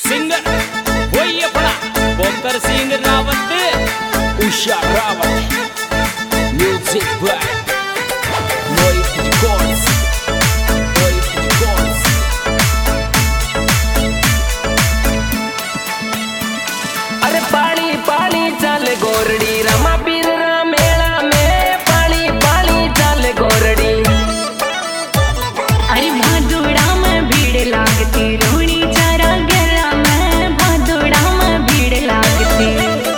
Singer वही अपना बोकर Singh Rawat Usha Rawat music by Mohit records अरे पानी पानी चल गोरड़ी रमा पीर मेला में पानी पानी चल गोरड़ी। अरे भादोड़ा में भीड़ लागती रोनी चारा गेला में भादोड़ा में भीड़ लागती।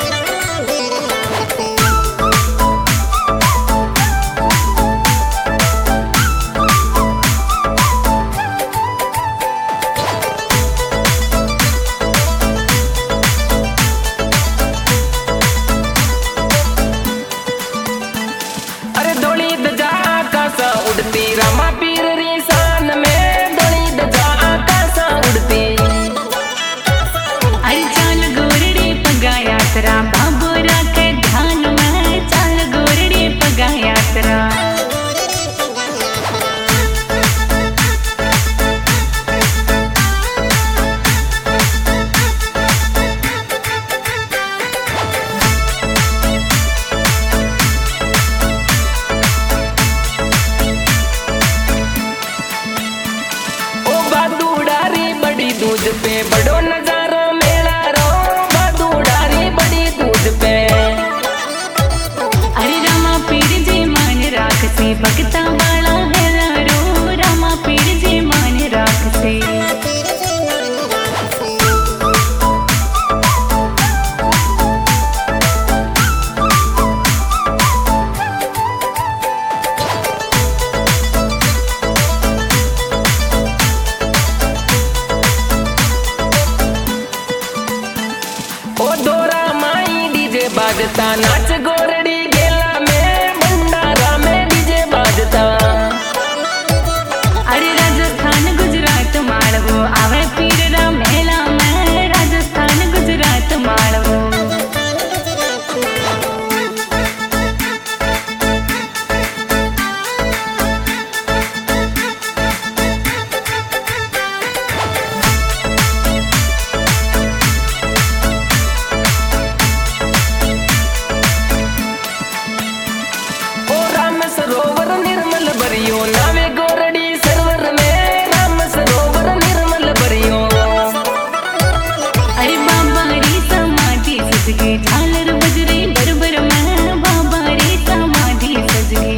अरे दौड़ी दजा आकाश उड़ती रमा पीर रिसान में दौड़ी दजा आकाश उड़ती। अरे चाल गोरड़ी पगा यात्रा बाबोरा के ध्यान में चाल गोरड़ी पगा यात्रा। दूध पे बड़ो नजारा मेला रो बादूडारी बड़ी दूध पे। अरे रामा पीर जी मान राखसी भगता वाला है रो रामा पीर जी मान राखसी। बाजता नाच गोरड़ी गेला में भंडारा में डीजे बाजता। अरे राजस्थान गुजरात माळवो आवे पीर रा मेला में राजस्थान गुजरात माळवो। सरोवर निर्मल भरियो नावे गोरड़ी सरोवर में राम सरोवर निर्मल भरियो। अरे बाबा री समाधि सजगी झालर बजरी बरबर में बाबा री समाधि सजगी।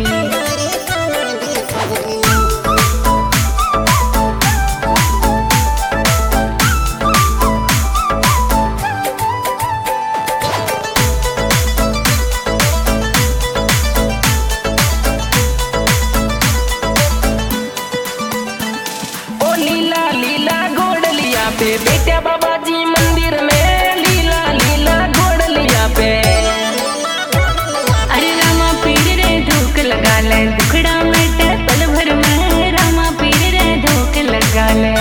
लीला लीला गोडलिया पे बेटा बाबा जी मंदिर में लीला लीला गोडलिया पे। अरे रामा पीर रे धोक लगा ले दुखड़ा मेटे पल भर में रामा पीर रे धोक लगा ले।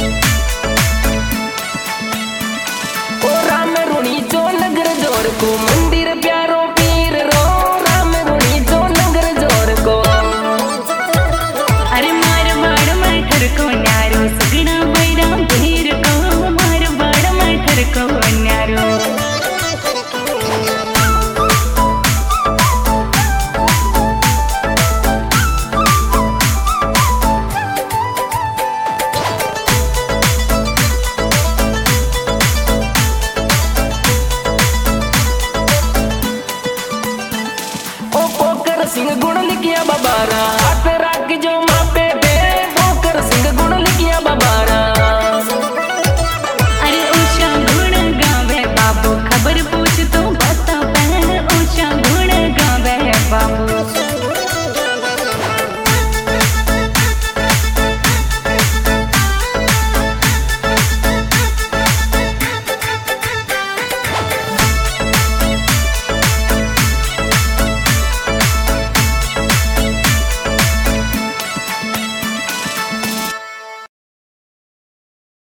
ओ राम रुणी जो नगर जोर को